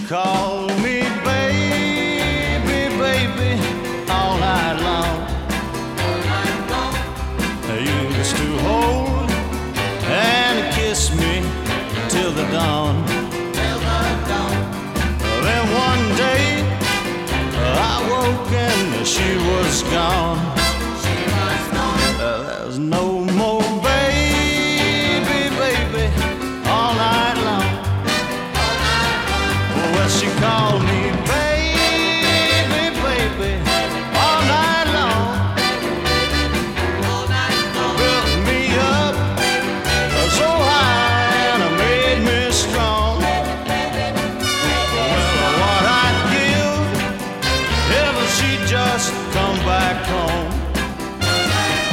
call me baby, baby, all night long. You used to hold and kiss me till the dawn. Then one day I woke and she was gone. There's no